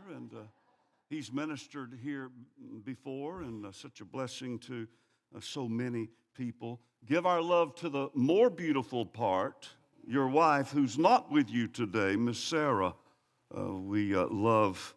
and he's ministered here before, and such a blessing to so many people. Give our love to the more beautiful part, your wife, who's not with you today, Miss Sarah. We love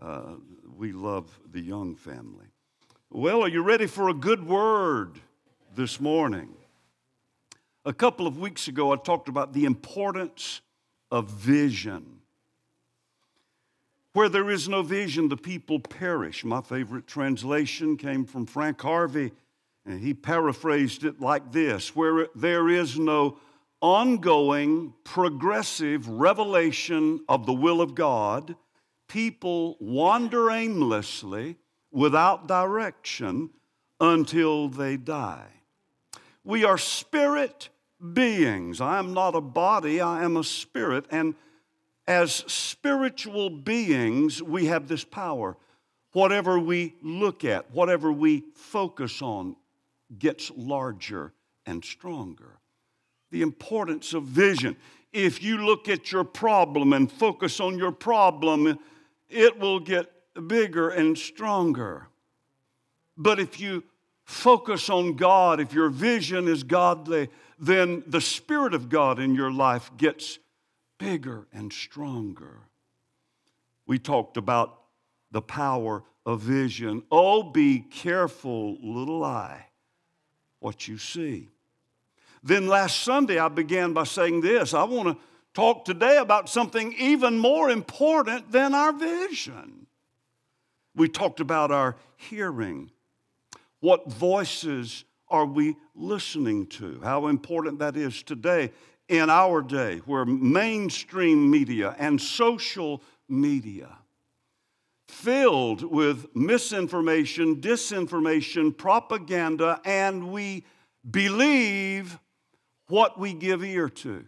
the Young family. Well, are you ready for a good word this morning? A couple of weeks ago, I talked about the importance of vision. Where there is no vision, the people perish. My favorite translation came from Frank Harvey, and he paraphrased it like this: where there is no ongoing, progressive revelation of the will of God, people wander aimlessly without direction until they die. We are spirit beings. I am not a body, I am a spirit. And as spiritual beings, we have this power. Whatever we look at, whatever we focus on, gets larger and stronger. The importance of vision. If you look at your problem and focus on your problem, it will get bigger and stronger. But if you focus on God, if your vision is godly, then the Spirit of God in your life gets bigger and stronger. We talked about the power of vision. Oh, be careful, little eye, what you see. Then last Sunday, I began by saying this: I want to talk today about something even more important than our vision. We talked about our hearing. What voices are we listening to? How important that is today, in our day, where mainstream media and social media filled with misinformation, disinformation, propaganda, and we believe what we give ear to.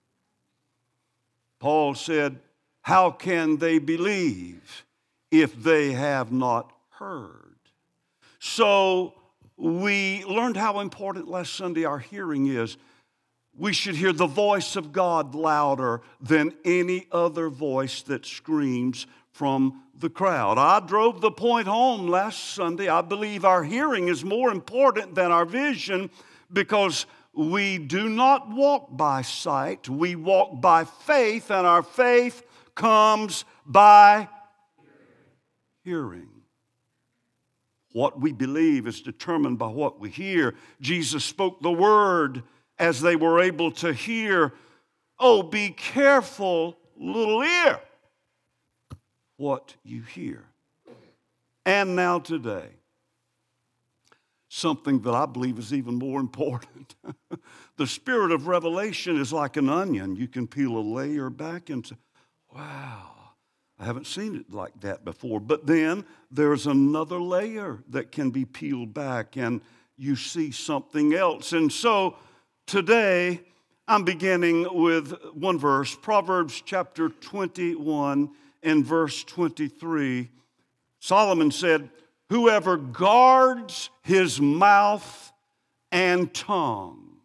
Paul said, how can they believe if they have not heard? So we learned how important last Sunday our hearing is. We should hear the voice of God louder than any other voice that screams from the crowd. I drove the point home last Sunday. I believe our hearing is more important than our vision, because we do not walk by sight. We walk by faith, and our faith comes by hearing. What we believe is determined by what we hear. Jesus spoke the word as they were able to hear. Oh, be careful, little ear, what you hear. And now today, something that I believe is even more important. The spirit of revelation is like an onion. You can peel a layer back and say, wow, I haven't seen it like that before. But then there's another layer that can be peeled back, and you see something else. And so today I'm beginning with one verse, Proverbs chapter 21 and verse 23. Solomon said, whoever guards his mouth and tongue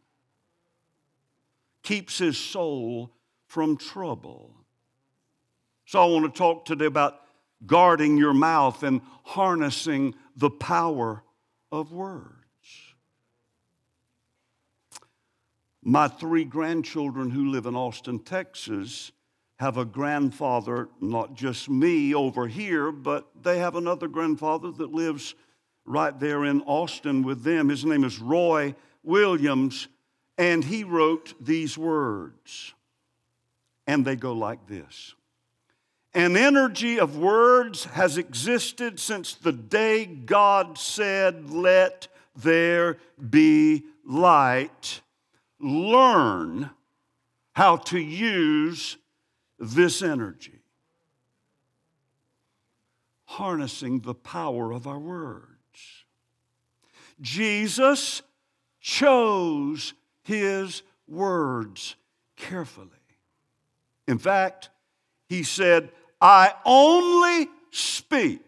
keeps his soul from trouble. So I want to talk today about guarding your mouth and harnessing the power of words. My 3 grandchildren who live in Austin, Texas, have a grandfather, not just me over here, but they have another grandfather that lives right there in Austin with them. His name is Roy Williams, and he wrote these words, and they go like this. An energy of words has existed since the day God said, let there be light. Learn how to use this energy. Harnessing the power of our words. Jesus chose his words carefully. In fact, he said, I only speak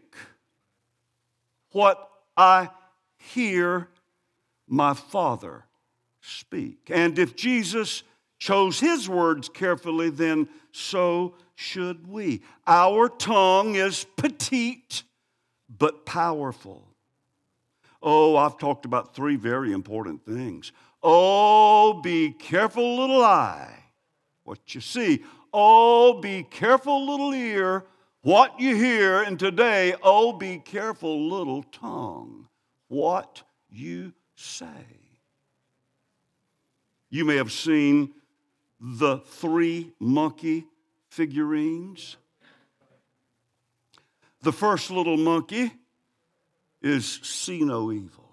what I hear my Father speak. And if Jesus chose his words carefully, then so should we. Our tongue is petite but powerful. Oh, I've talked about three very important things. Oh, be careful, little eye, what you see. Oh, be careful, little ear, what you hear. And today, oh, be careful, little tongue, what you say. You may have seen the three monkey figurines. The first little monkey is see no evil.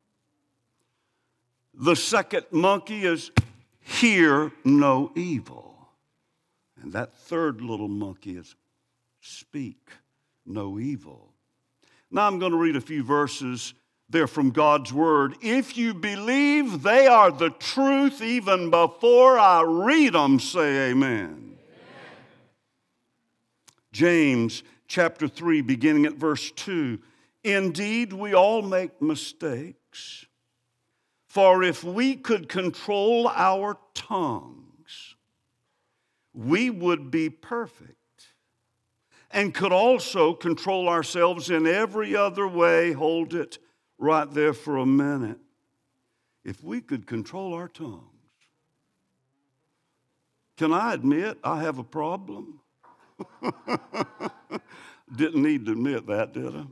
The second monkey is hear no evil. And that third little monkey is speak no evil. Now I'm going to read a few verses. They're from God's Word. If you believe they are the truth even before I read them, say amen. James chapter 3, beginning at verse 2. Indeed, we all make mistakes. For if we could control our tongues, we would be perfect and could also control ourselves in every other way. Hold it right there for a minute. If we could control our tongues, can I admit I have a problem? Didn't need to admit that, did I?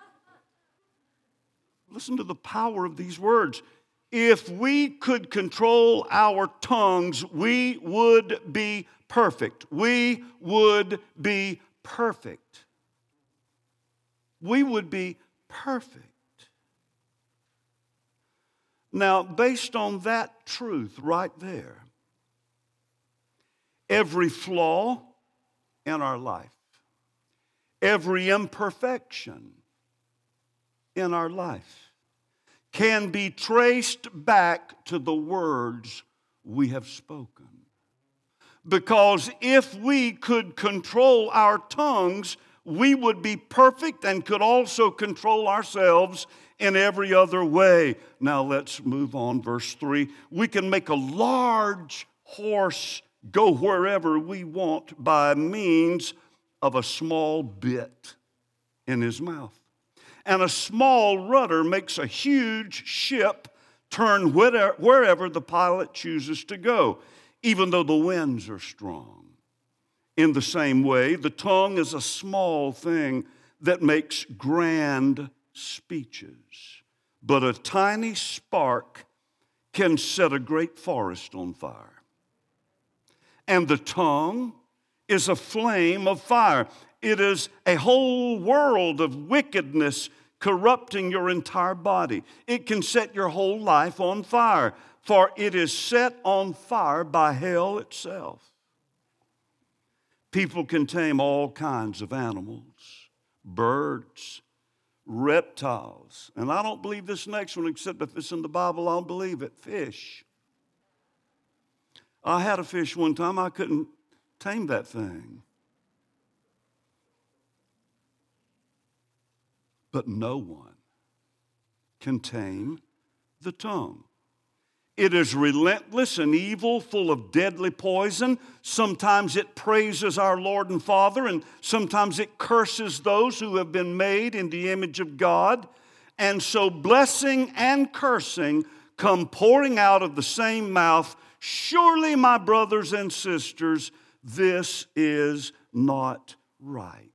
Listen to the power of these words. If we could control our tongues, we would be perfect. We would be perfect. We would be perfect. Now, based on that truth right there, every flaw in our life, every imperfection in our life can be traced back to the words we have spoken. Because if we could control our tongues, we would be perfect and could also control ourselves in every other way. Now let's move on. Verse 3. We can make a large horse go wherever we want by means of a small bit in his mouth. And a small rudder makes a huge ship turn wherever the pilot chooses to go, even though the winds are strong. In the same way, the tongue is a small thing that makes grand speeches, but a tiny spark can set a great forest on fire. And the tongue is a flame of fire. It is a whole world of wickedness corrupting your entire body. It can set your whole life on fire, for it is set on fire by hell itself. People can tame all kinds of animals, birds, reptiles. And I don't believe this next one, except if it's in the Bible, I'll believe it. Fish. I had a fish one time. I couldn't tame that thing. But no one can tame the tongue. It is relentless and evil, full of deadly poison. Sometimes it praises our Lord and Father, and sometimes it curses those who have been made in the image of God. And so blessing and cursing come pouring out of the same mouth. Surely, my brothers and sisters, this is not right.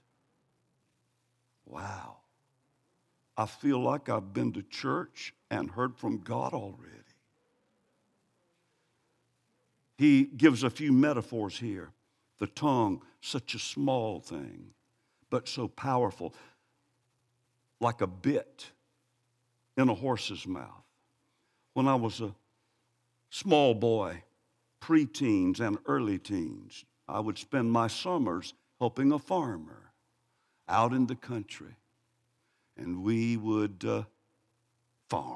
Wow. I feel like I've been to church and heard from God already. He gives a few metaphors here. The tongue, such a small thing, but so powerful, like a bit in a horse's mouth. When I was a small boy, preteens and early teens, I would spend my summers helping a farmer out in the country, and we would farm.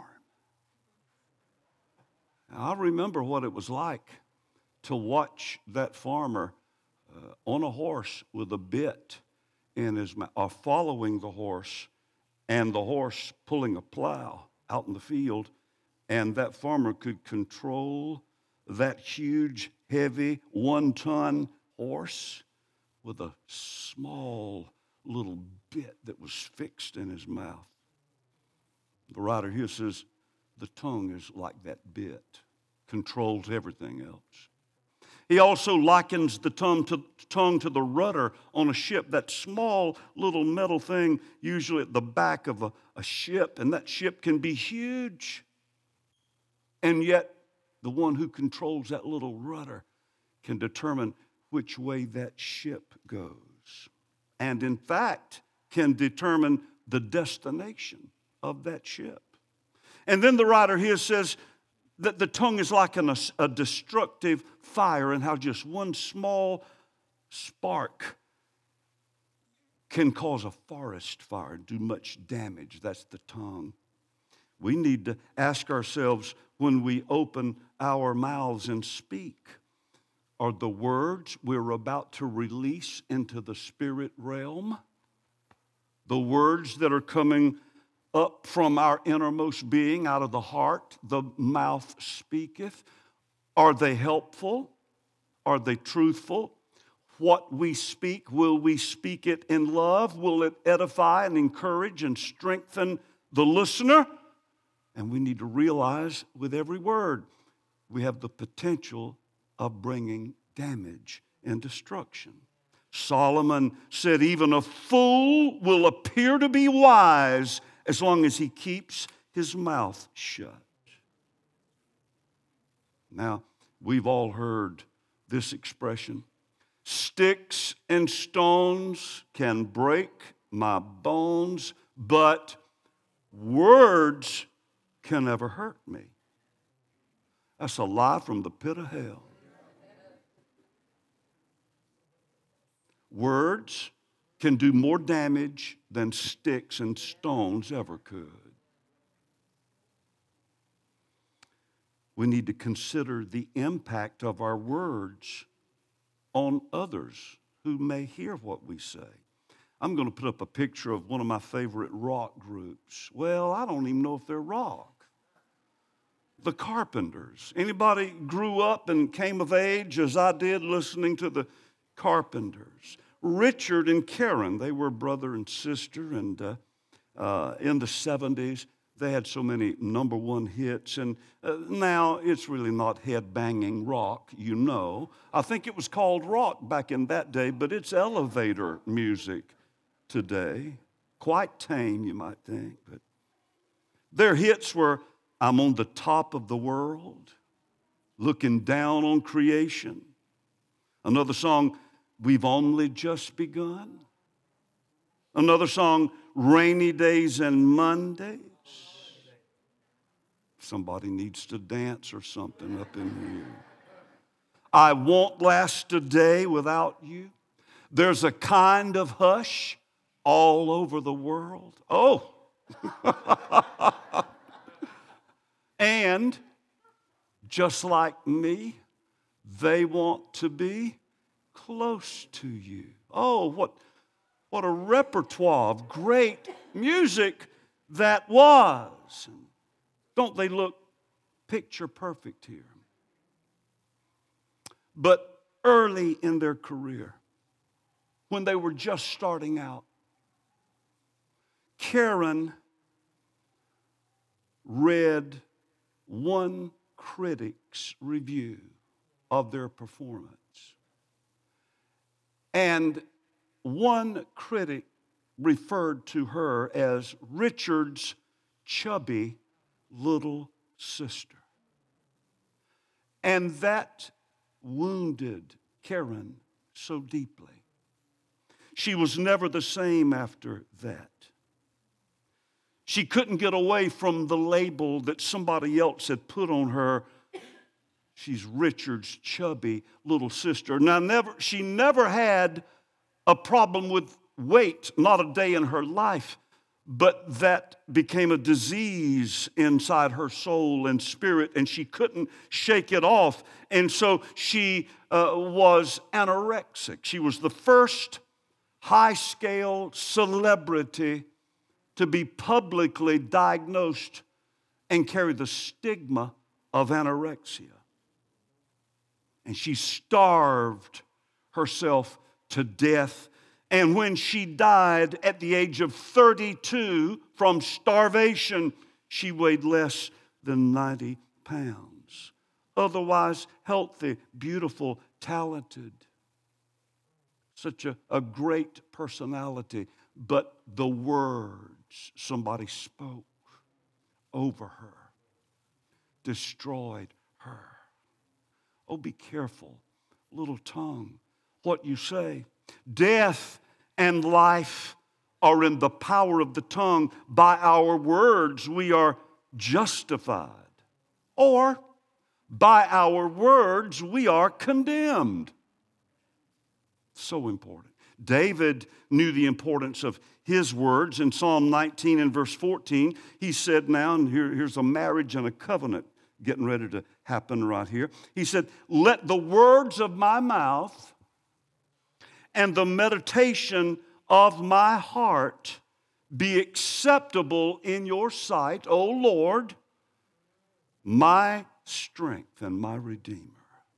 I remember what it was like to watch that farmer on a horse with a bit in his mouth, or following the horse, and the horse pulling a plow out in the field, and that farmer could control that huge, heavy, 1-ton horse with a small little bit that was fixed in his mouth. The writer here says the tongue is like that bit, controls everything else. He also likens the tongue to the rudder on a ship, that small little metal thing usually at the back of a ship, and that ship can be huge. And yet the one who controls that little rudder can determine which way that ship goes, and in fact can determine the destination of that ship. And then the writer here says that the tongue is like a destructive fire, and how just one small spark can cause a forest fire and do much damage. That's the tongue. We need to ask ourselves when we open our mouths and speak, are the words we're about to release into the spirit realm, the words that are coming up from our innermost being, out of the heart, the mouth speaketh, are they helpful? Are they truthful? What we speak, will we speak it in love? Will it edify and encourage and strengthen the listener? And we need to realize with every word, we have the potential of bringing damage and destruction. Solomon said, even a fool will appear to be wise as long as he keeps his mouth shut. Now, we've all heard this expression, sticks and stones can break my bones, but words can never hurt me. That's a lie from the pit of hell. Words can do more damage than sticks and stones ever could. We need to consider the impact of our words on others who may hear what we say. I'm going to put up a picture of one of my favorite rock groups. Well, I don't even know if they're rock. The Carpenters. Anybody grew up and came of age as I did listening to the Carpenters? Richard and Karen, they were brother and sister, and in the 70s, they had so many number one hits, and now it's really not head-banging rock, you know. I think it was called rock back in that day, but it's elevator music today. Quite tame, you might think, but their hits were, I'm on the top of the world, looking down on creation. Another song, We've Only Just Begun. Another song, Rainy Days and Mondays. Somebody needs to dance or something up in here. I Won't Last a Day Without You. There's a Kind of Hush all over the world. Oh. And just like me, they want to be close to you. Oh, what a repertoire of great music that was. Don't they look picture perfect here? But early in their career, when they were just starting out, Karen read one critic's review of their performance. And one critic referred to her as Richard's chubby little sister. And that wounded Karen so deeply. She was never the same after that. She couldn't get away from the label that somebody else had put on her. She's Richard's chubby little sister. Now, she never had a problem with weight, not a day in her life, but that became a disease inside her soul and spirit, and she couldn't shake it off. And so she was anorexic. She was the first high-scale celebrity to be publicly diagnosed and carry the stigma of anorexia. And she starved herself to death. And when she died at the age of 32 from starvation, she weighed less than 90 pounds. Otherwise healthy, beautiful, talented. Such a great personality. But the words somebody spoke over her destroyed her. Oh, be careful, little tongue, what you say. Death and life are in the power of the tongue. By our words we are justified, or by our words we are condemned. So important. David knew the importance of his words. In Psalm 19 and verse 14, he said now, and here's a marriage and a covenant getting ready to happen right here. He said, let the words of my mouth and the meditation of my heart be acceptable in your sight, O Lord, my strength and my Redeemer.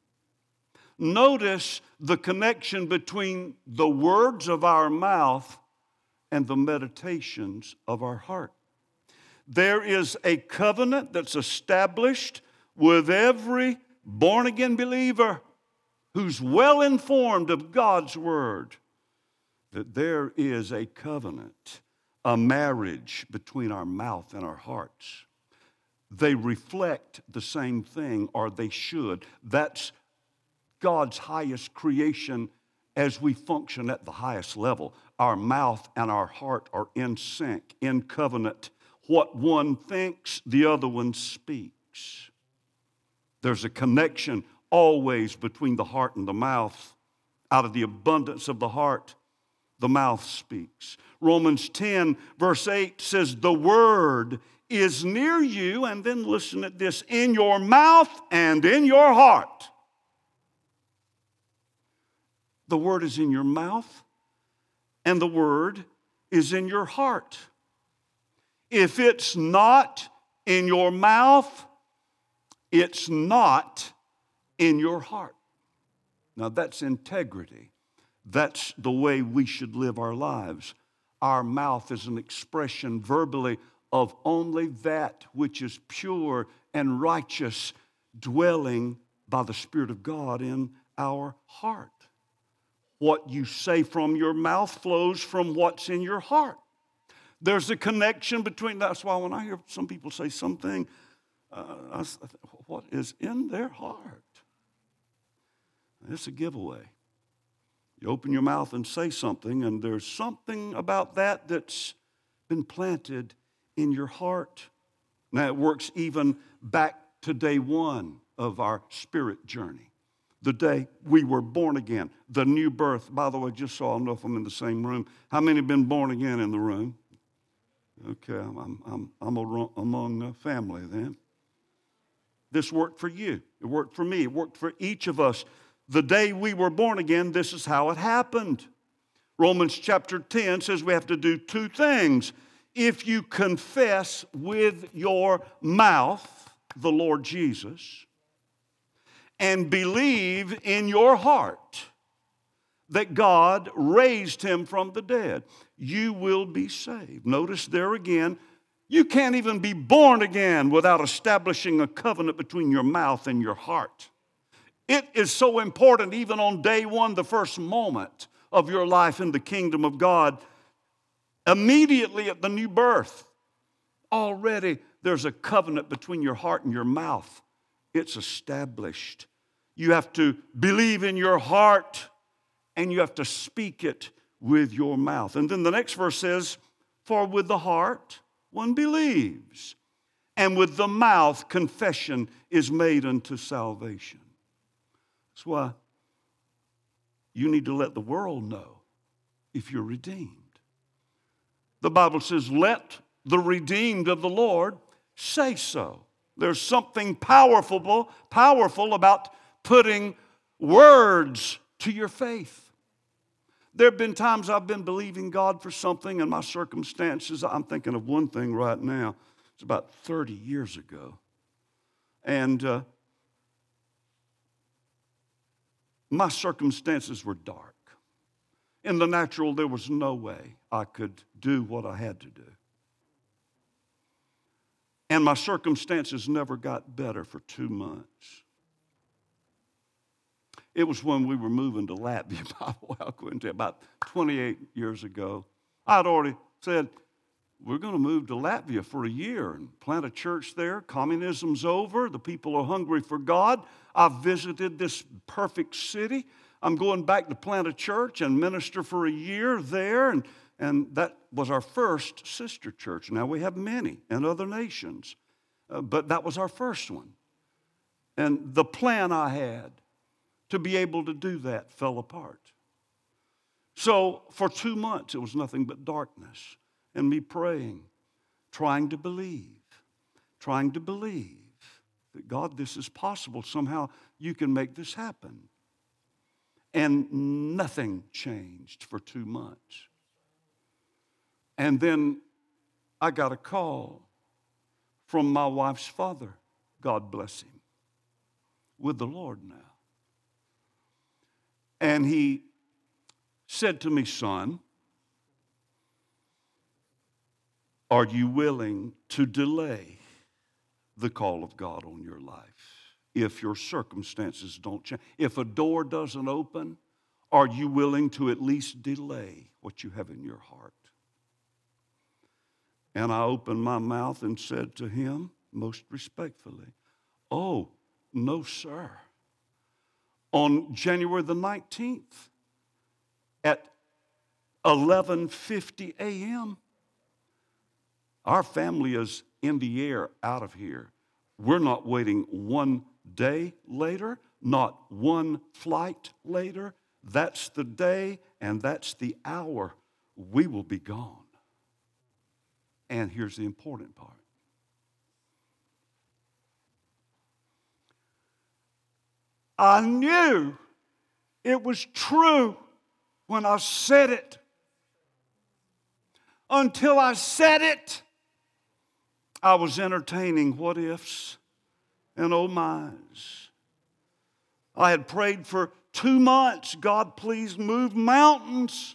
Notice the connection between the words of our mouth and the meditations of our heart. There is a covenant that's established with every born-again believer who's well informed of God's word, that there is a covenant, a marriage between our mouth and our hearts. They reflect the same thing, or they should. That's God's highest creation as we function at the highest level. Our mouth and our heart are in sync, in covenant. What one thinks, the other one speaks. There's a connection always between the heart and the mouth. Out of the abundance of the heart, the mouth speaks. Romans 10 verse 8 says, the word is near you, and then listen at this, in your mouth and in your heart. The word is in your mouth, and the word is in your heart. If it's not in your mouth, it's not in your heart. Now that's integrity. That's the way we should live our lives. Our mouth is an expression verbally of only that which is pure and righteous, dwelling by the Spirit of God in our heart. What you say from your mouth flows from what's in your heart. There's a connection between, that's why when I hear some people say something, I think, what is in their heart? It's a giveaway. You open your mouth and say something, and there's something about that that's been planted in your heart. Now, it works even back to day one of our spirit journey. The day we were born again, the new birth. By the way, just so I know if I'm in the same room, how many have been born again in the room? Okay, I'm among family then. This worked for you. It worked for me. It worked for each of us. The day we were born again, this is how it happened. Romans chapter 10 says we have to do two things. If you confess with your mouth the Lord Jesus and believe in your heart that God raised him from the dead, you will be saved. Notice there again, you can't even be born again without establishing a covenant between your mouth and your heart. It is so important, even on day one, the first moment of your life in the kingdom of God, immediately at the new birth, already there's a covenant between your heart and your mouth. It's established. You have to believe in your heart, and you have to speak it with your mouth. And then the next verse says, for with the heart one believes, and with the mouth confession is made unto salvation. That's why you need to let the world know if you're redeemed. The Bible says, let the redeemed of the Lord say so. There's something powerful about putting words to your faith. There have been times I've been believing God for something, and my circumstances, I'm thinking of one thing right now. It's about 30 years ago. And my circumstances were dark. In the natural, there was no way I could do what I had to do. And my circumstances never got better for 2 months. It was when we were moving to Latvia, by the way, I'll go into it, about 28 years ago. I'd already said, we're going to move to Latvia for a year and plant a church there. Communism's over. The people are hungry for God. I've visited this perfect city. I'm going back to plant a church and minister for a year there. And that was our first sister church. Now we have many in other nations, but that was our first one. And the plan I had to be able to do that fell apart. So for 2 months, it was nothing but darkness and me praying, trying to believe that, God, this is possible. Somehow you can make this happen. And nothing changed for 2 months. And then I got a call from my wife's father, God bless him, with the Lord now. And he said to me, son, are you willing to delay the call of God on your life if your circumstances don't change? If a door doesn't open, are you willing to at least delay what you have in your heart? And I opened my mouth and said to him, most respectfully, oh, no, sir. On January the 19th at 11:50 a.m., our family is in the air out of here. We're not waiting 1 day later, not one flight later. That's the day and that's the hour we will be gone. And here's the important part. I knew it was true when I said it. Until I said it, I was entertaining what ifs and oh my's. I had prayed for 2 months, God, please move mountains.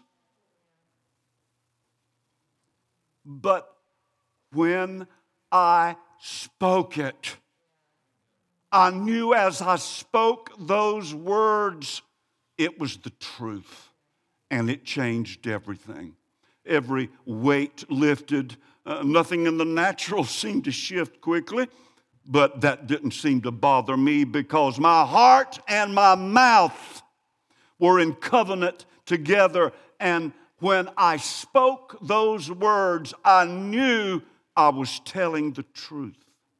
But when I spoke it, I knew as I spoke those words, it was the truth, and it changed everything. Every weight lifted. Nothing in the natural seemed to shift quickly, but that didn't seem to bother me because my heart and my mouth were in covenant together. And when I spoke those words, I knew I was telling the truth.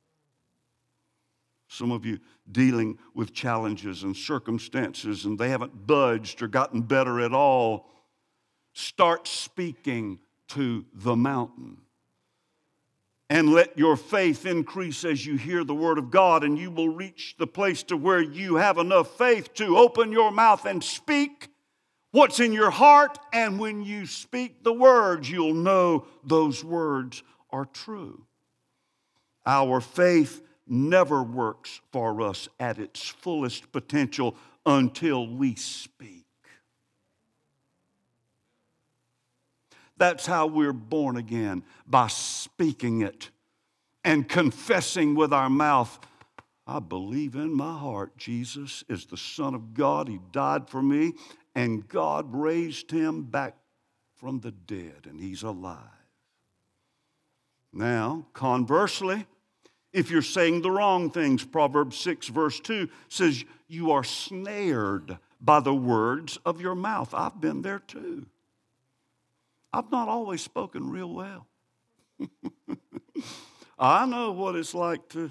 Some of you dealing with challenges and circumstances and they haven't budged or gotten better at all. Start speaking to the mountain. And let your faith increase as you hear the word of God, and you will reach the place to where you have enough faith to open your mouth and speak what's in your heart. And when you speak the words, you'll know those words are true. Our faith never works for us at its fullest potential until we speak. That's how we're born again, by speaking it and confessing with our mouth, I believe in my heart Jesus is the Son of God. He died for me, and God raised him back from the dead, and he's alive. Now, conversely, if you're saying the wrong things, Proverbs 6 verse 2 says, you are snared by the words of your mouth. I've been there too. I've not always spoken real well. I know what it's like to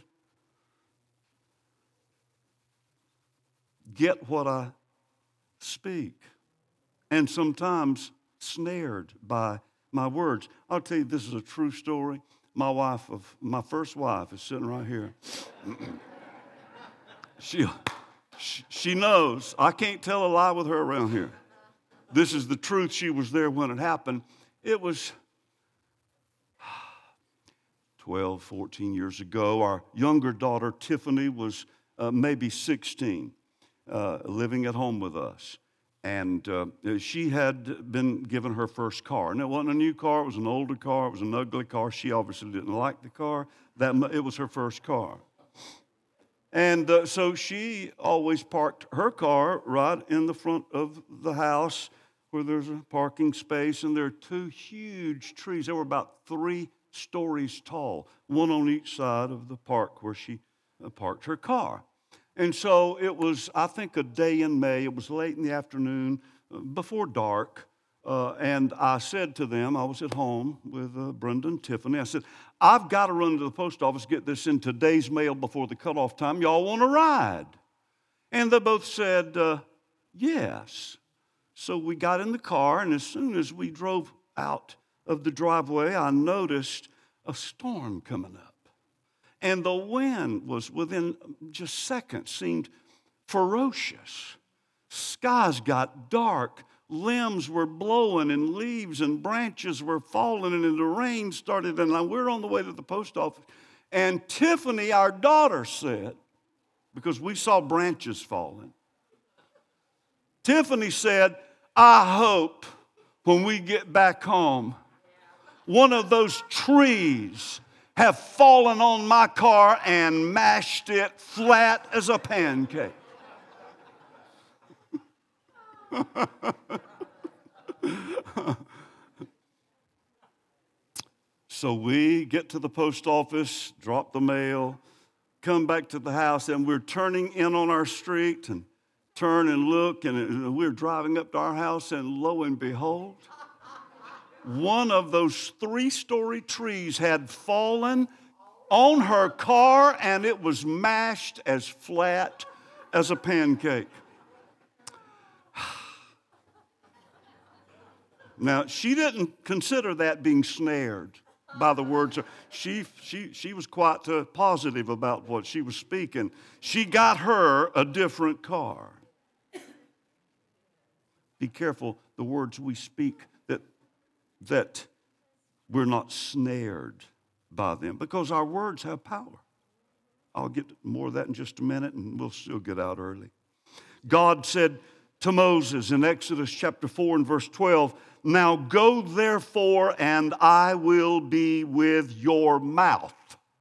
get what I speak, and sometimes snared by my words. I'll tell you, this is a true story. My first wife is sitting right here. She knows. I can't tell a lie with her around here. This is the truth. She was there when it happened. It was 12, 14 years ago. Our younger daughter, Tiffany, was maybe 16, living at home with us. And she had been given her first car. And it wasn't a new car. It was an older car. It was an ugly car. She obviously didn't like the car. It was her first car. And so she always parked her car right in the front of the house where there's a parking space. And there are two huge trees. They were about 3 stories tall, one on each side of the park where she parked her car. And so it was, I think, a day in May. It was late in the afternoon, before dark. And I said to them, I was at home with Brenda and Tiffany. I said, I've got to run to the post office, get this in today's mail before the cutoff time. Y'all want to ride? And they both said, yes. So we got in the car, and as soon as we drove out of the driveway, I noticed a storm coming up. And the wind was within just seconds, seemed ferocious. Skies got dark. Limbs were blowing, and leaves and branches were falling, and the rain started. And we're on the way to the post office. And Tiffany, our daughter, said, because we saw branches falling, Tiffany said, I hope when we get back home, one of those trees have fallen on my car and mashed it flat as a pancake. So we get to the post office, drop the mail, come back to the house, and we're turning in on our street and turn and look, and we're driving up to our house, and lo and behold, one of those 3-story trees had fallen on her car, and it was mashed as flat as a pancake. Now, she didn't consider that being snared by the words. She was quite positive about what she was speaking. She got her a different car. Be careful the words we speak, that we're not snared by them, because our words have power. I'll get more of that in just a minute, and we'll still get out early. God said to Moses in Exodus chapter 4 and verse 12, now go therefore, and I will be with your mouth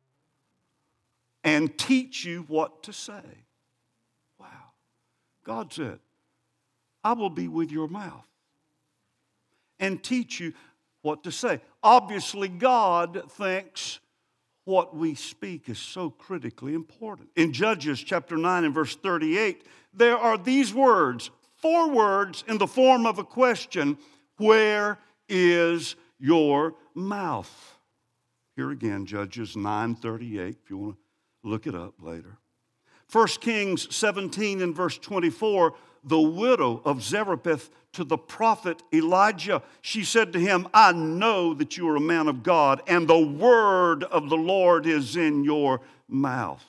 and teach you what to say. Wow. God said, I will be with your mouth and teach you what to say. Obviously, God thinks what we speak is so critically important. In Judges chapter 9 and verse 38, there are these words, 4 words in the form of a question, where is your mouth? Here again, Judges 9:38, if you want to look it up later. 1 Kings 17 and verse 24, the widow of Zarephath to the prophet Elijah, she said to him, I know that you are a man of God, and the word of the Lord is in your mouth.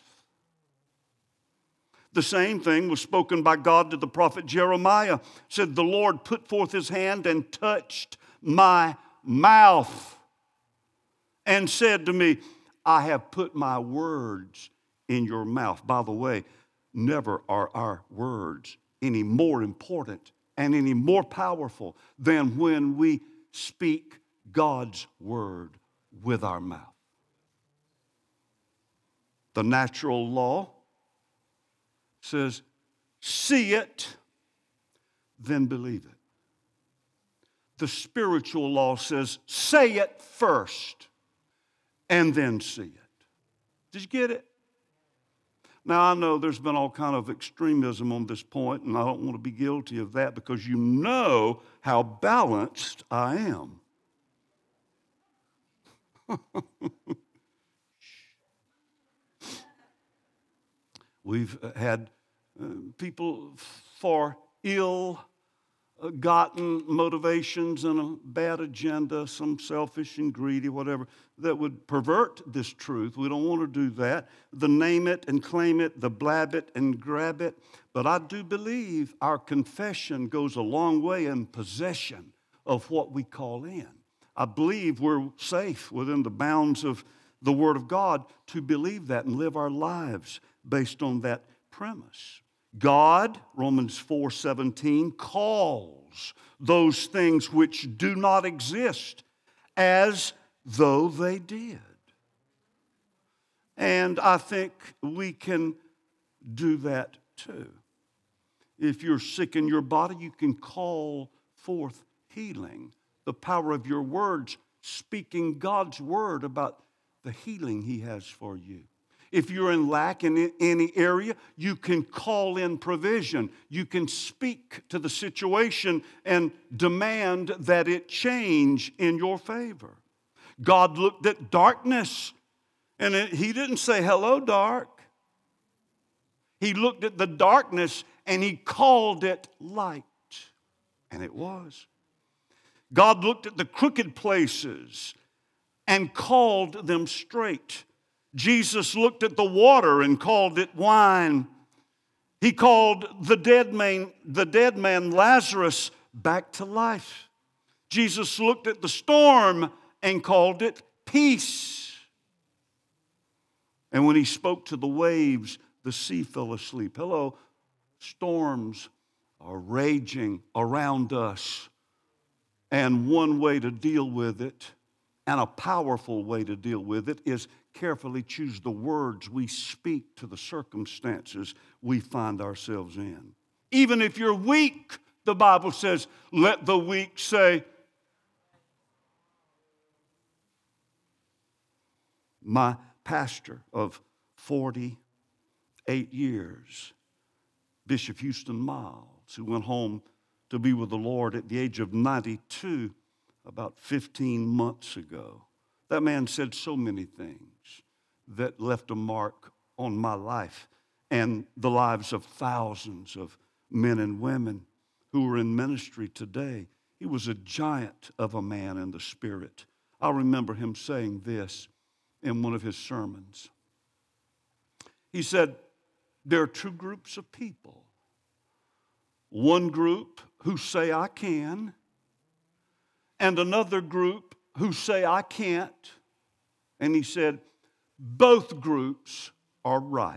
The same thing was spoken by God to the prophet Jeremiah. Said, the Lord put forth his hand and touched my mouth and said to me, I have put my words in your mouth. By the way, never are our words any more important and any more powerful than when we speak God's word with our mouth. The natural law says, see it, then believe it. The spiritual law says, say it first, and then see it. Did you get it? Now, I know there's been all kind of extremism on this point, and I don't want to be guilty of that because you know how balanced I am. We've had people for ill-gotten motivations and a bad agenda, some selfish and greedy, whatever, that would pervert this truth. We don't want to do that. The name it and claim it, the blab it and grab it. But I do believe our confession goes a long way in possession of what we call in. I believe we're safe within the bounds of the Word of God to believe that and live our lives based on that premise. God, Romans 4:17, calls those things which do not exist as though they did. And I think we can do that too. If you're sick in your body, you can call forth healing. The power of your words, speaking God's word about the healing He has for you. If you're in lack in any area, you can call in provision. You can speak to the situation and demand that it change in your favor. God looked at darkness, and He didn't say, "Hello, dark." He looked at the darkness, and He called it light, and it was. God looked at the crooked places and called them straight. Jesus looked at the water and called it wine. He called the dead man Lazarus back to life. Jesus looked at the storm and called it peace. And when He spoke to the waves, the sea fell asleep. Hello, storms are raging around us. And one way to deal with it, and a powerful way to deal with it, is carefully choose the words we speak to the circumstances we find ourselves in. Even if you're weak, the Bible says, let the weak say. My pastor of 48 years, Bishop Houston Miles, who went home to be with the Lord at the age of 92 about 15 months ago. That man said so many things that left a mark on my life and the lives of thousands of men and women who are in ministry today. He was a giant of a man in the Spirit. I remember him saying this in one of his sermons. He said, there are two groups of people. One group who say I can, and another group who say I can't. And he said, both groups are right.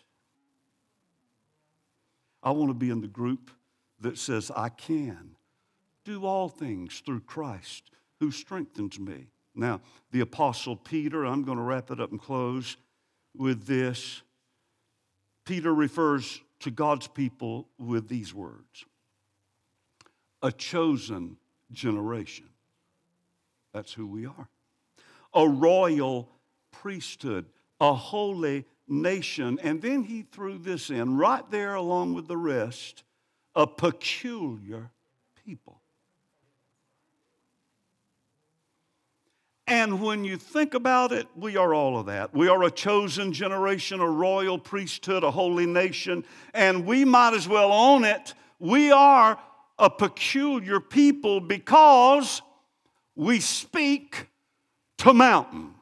I want to be in the group that says I can do all things through Christ who strengthens me. Now, the Apostle Peter, I'm going to wrap it up and close with this. Peter refers to God's people with these words: a chosen generation. That's who we are. A royal priesthood, a holy nation. And then he threw this in right there along with the rest: a peculiar people. And when you think about it, we are all of that. We are a chosen generation, a royal priesthood, a holy nation, and we might as well own it. We are a peculiar people because we speak to mountains.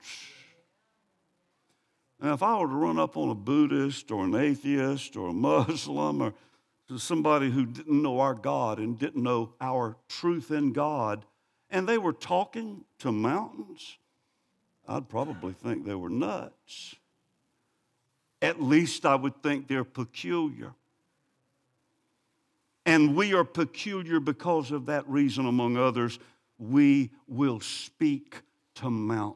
Now, if I were to run up on a Buddhist or an atheist or a Muslim or somebody who didn't know our God and didn't know our truth in God, and they were talking to mountains, I'd probably think they were nuts. At least I would think they're peculiar. And we are peculiar because of that reason, among others. We will speak to mountains.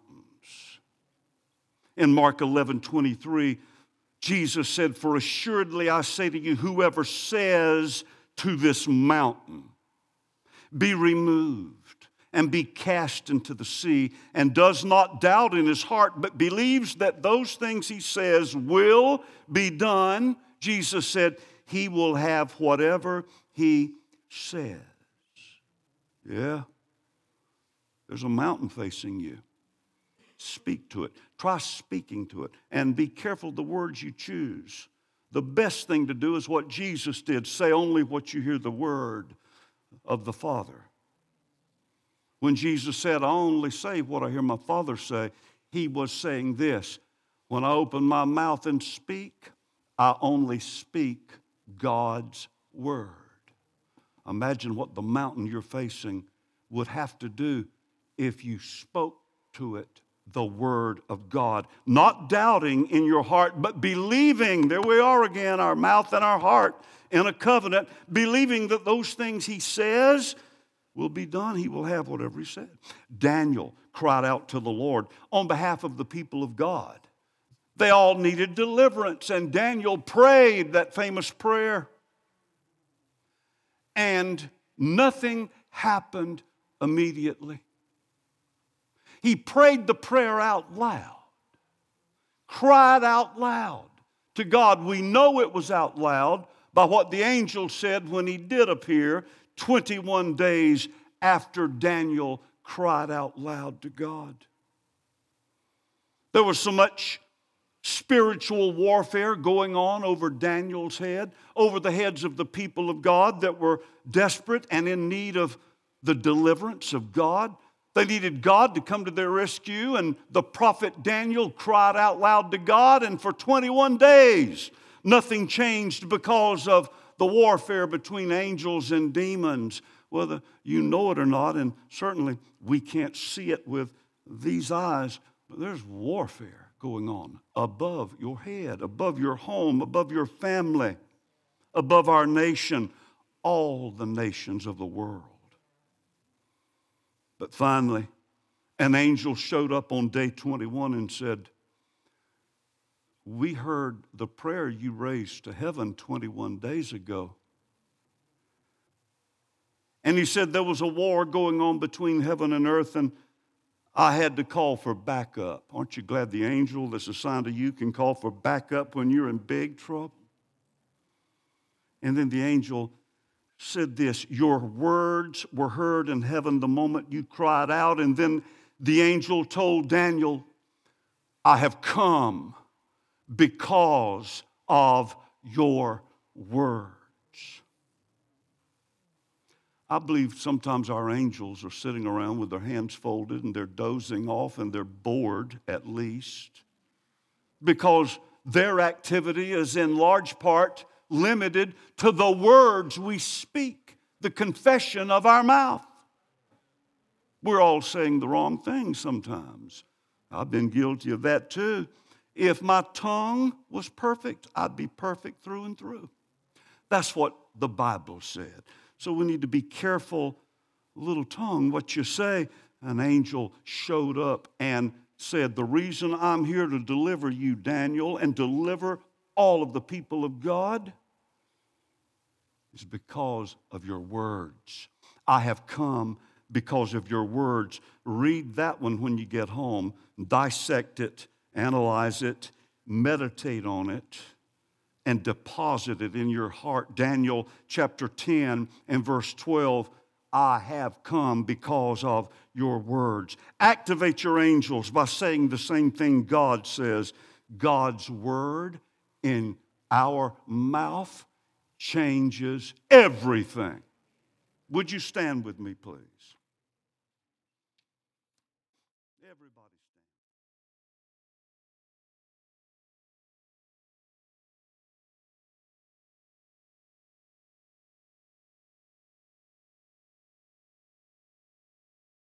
In Mark 11:23, Jesus said, for assuredly I say to you, whoever says to this mountain, be removed and be cast into the sea, and does not doubt in his heart, but believes that those things he says will be done, Jesus said, he will have whatever he says. Yeah. There's a mountain facing you. Speak to it. Try speaking to it. And be careful the words you choose. The best thing to do is what Jesus did. Say only what you hear the word of the Father. When Jesus said, I only say what I hear my Father say, he was saying this: when I open my mouth and speak, I only speak God's word. Imagine what the mountain you're facing would have to do if you spoke to it the Word of God. Not doubting in your heart, but believing. There we are again, our mouth and our heart in a covenant, believing that those things He says will be done. He will have whatever He said. Daniel cried out to the Lord on behalf of the people of God. They all needed deliverance, and Daniel prayed that famous prayer. And nothing happened immediately. He prayed the prayer out loud, cried out loud to God. We know it was out loud by what the angel said when he did appear 21 days after Daniel cried out loud to God. There was so much spiritual warfare going on over Daniel's head, over the heads of the people of God that were desperate and in need of the deliverance of God. They needed God to come to their rescue, and the prophet Daniel cried out loud to God, and for 21 days, nothing changed because of the warfare between angels and demons, whether you know it or not, and certainly we can't see it with these eyes, but there's warfare going on above your head, above your home, above your family, above our nation, all the nations of the world. But finally, an angel showed up on day 21 and said, "We heard the prayer you raised to heaven 21 days ago." And he said there was a war going on between heaven and earth, and I had to call for backup. Aren't you glad the angel that's assigned to you can call for backup when you're in big trouble? And then the angel said this, "Your words were heard in heaven the moment you cried out." And then the angel told Daniel, "I have come because of your words." I believe sometimes our angels are sitting around with their hands folded and they're dozing off and they're bored at least, because their activity is in large part limited to the words we speak, the confession of our mouth. We're all saying the wrong thing sometimes. I've been guilty of that too. If my tongue was perfect, I'd be perfect through and through. That's what the Bible said. So we need to be careful, little tongue, what you say. An angel showed up and said, "The reason I'm here to deliver you, Daniel, and deliver all of the people of God is because of your words. I have come because of your words." Read that one when you get home. Dissect it, analyze it, meditate on it, and deposit it in your heart. Daniel chapter 10 and verse 12, "I have come because of your words." Activate your angels by saying the same thing God says. God's word in our mouth changes everything. Would you stand with me, please? Everybody stand.